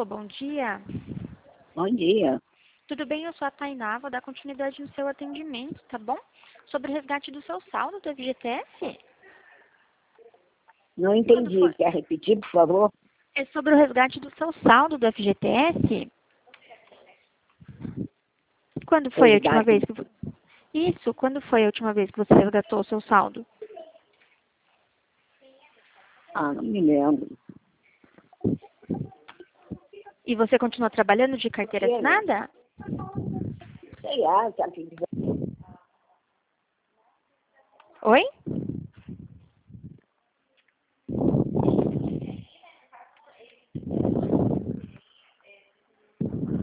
Alô, bom dia. Bom dia. Tudo bem? Eu sou a Tainá, vou dar continuidade no seu atendimento, tá bom? Sobre o resgate do seu saldo do FGTS? Não Quando entendi. foi? Quer repetir, por favor? É sobre o resgate do seu saldo do FGTS? Quando foi a última Resgate. vez que... Isso, quando foi a última vez que você resgatou o seu saldo? Ah, não me lembro. E você continua trabalhando de carteira Que, né? assinada? Sei lá, sabe? Oi?